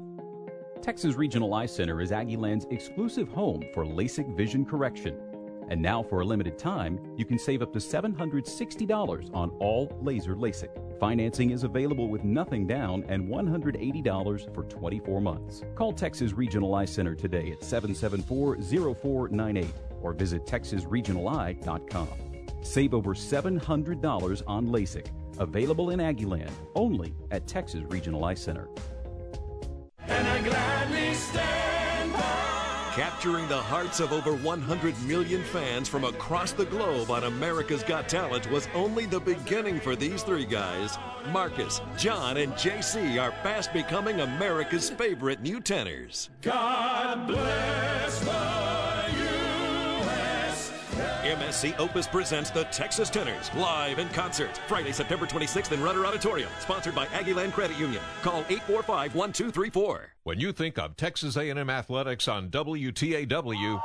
Texas Regional Eye Center is Aggieland's exclusive home for LASIK vision correction. And now, for a limited time, you can save up to seven hundred sixty dollars on all laser LASIK. Financing is available with nothing down and one hundred eighty dollars for twenty-four months. Call Texas Regional Eye Center today at seven seven four, zero four nine eight or visit texas regional eye dot com. Save over seven hundred dollars on LASIK. Available in Aggieland, only at Texas Regional Eye Center. And I gladly stand by. Capturing the hearts of over one hundred million fans from across the globe on America's Got Talent was only the beginning for these three guys. Marcus, John, and J C are fast becoming America's favorite new tenors. God bless the U S M S C Opus presents the Texas Tenors live in concert Friday, September twenty-sixth in Rutter Auditorium, sponsored by Aggieland Credit Union. Call eight four five, one two three four. When you think of Texas A and M athletics on W T A W,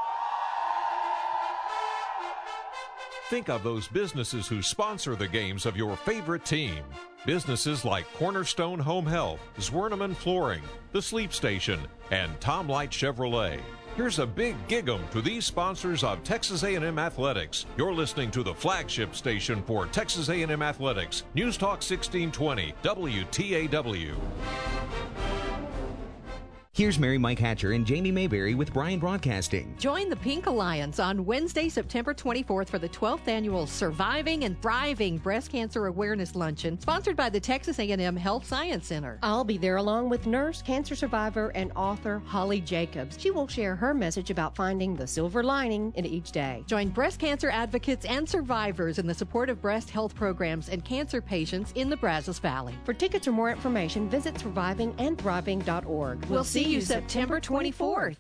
think of those businesses who sponsor the games of your favorite team. Businesses like Cornerstone Home Health, Zwerneman Flooring, The Sleep Station, and Tom Light Chevrolet. Here's a big gig-em to these sponsors of Texas A and M Athletics. You're listening to the flagship station for Texas A and M Athletics, News Talk sixteen twenty, W T A W. Here's Mary Mike Hatcher and Jamie Mayberry with Bryan Broadcasting. Join the Pink Alliance on Wednesday, September twenty-fourth for the twelfth annual Surviving and Thriving Breast Cancer Awareness Luncheon, sponsored by the Texas A and M Health Science Center. I'll be there along with nurse, cancer survivor, and author Holly Jacobs. She will share her message about finding the silver lining in each day. Join breast cancer advocates and survivors in the support of breast health programs and cancer patients in the Brazos Valley. For tickets or more information, visit surviving and thriving dot org. We'll see you September twenty-fourth.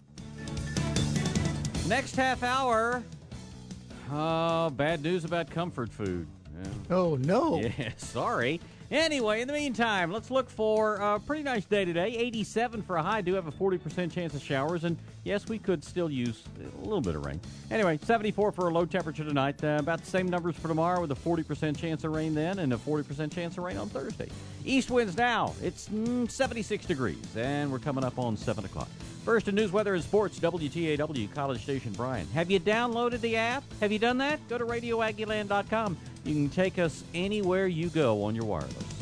Next half hour, uh, bad news about comfort food. Yeah. Oh, no. Yeah, sorry. Anyway, in the meantime, let's look for a pretty nice day today. eighty-seven for a high. Do have a forty percent chance of showers. And, yes, we could still use a little bit of rain. Anyway, seventy-four for a low temperature tonight. Uh, about the same numbers for tomorrow with a forty percent chance of rain then and a forty percent chance of rain on Thursday. East winds now. It's mm, seventy-six degrees, and we're coming up on seven o'clock. First in news, weather, and sports, W T A W, College Station, Bryan. Have you downloaded the app? Have you done that? Go to radio aggie land dot com. You can take us anywhere you go on your wireless.